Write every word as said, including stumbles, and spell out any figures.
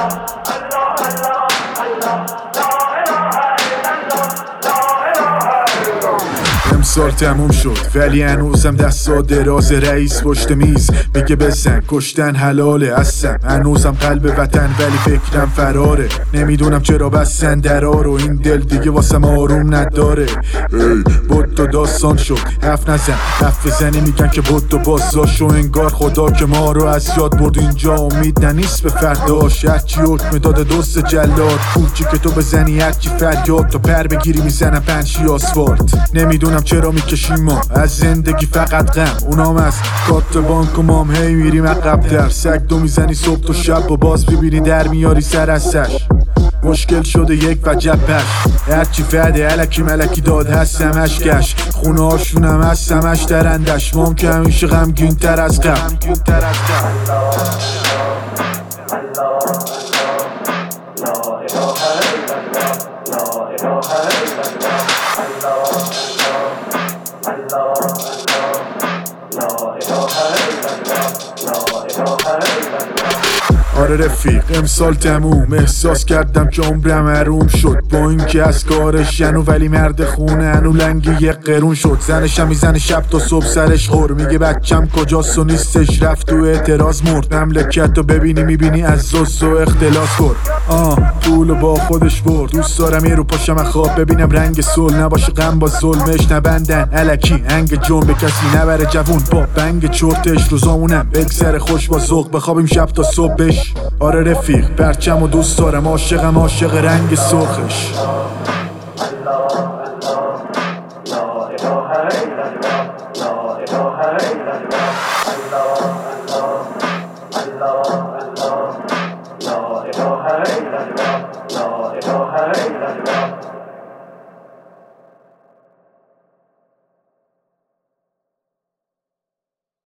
امسال تموم شد ولی هنوزم دستا دراز، رئیس پشت میز میگه بزن کشتن حلاله، هستم هنوزم قلب وطن ولی فکرم فراره، نمیدونم چرا بستن درا رو، این دل دیگه واسم آروم نداره. ای بود و داستان شد حرف نزن، حرف بزنی میگن که بود و بازداشت، و انگار خدا که ما رو از یاد برد، اینجا امید نیست به فرداش، هرچی حکم داده دوست جلاد، کوچی که تو بزنی هرچی فریاد، تو پر بگیری میزنم پنشی آسفالت. نمیدونم چرا میکشیم ما از زندگی فقط غم، اونام از کات بانک و مام هی میریم عقب‌تر، سگ دو میزنی صبح و شب و باز ببینی در میاری سر از سش. مشکل شده یک وجب پش، هرچی فده علکی ملکی داد هستم هشکش، خونه هاشونم هستم هش درندش، مام که همیشه غمگین تر از غم. آره رفیق امسال تموم، احساس کردم که عمرم حروم شد، با اینکه از کارش ینو ولی مرد خونه هنو لنگی یک قرون شد، زنشم میزنه شب تا صبح سرش خور، میگه بچم کجاست و نیستش رفت و اعتراض مرد، مملکت رو ببینی میبینی از زوز و اختلاس کرد، آه پول با خودش برد، دوست دارم یه رو پاشم خواب ببینم رنگ سول، نباشه غم با ظلمش نبندن الکی هنگ جون به کسی نبره جوون با بنگ چرتش، روزامونم بگذره خوش با ذوق، بخوابیم شب تا صبحش. آره رفیق پرچم و دوست دارم، عاشقم عاشق رنگ سرخش. لا إله إلا الله لا إله إلا الله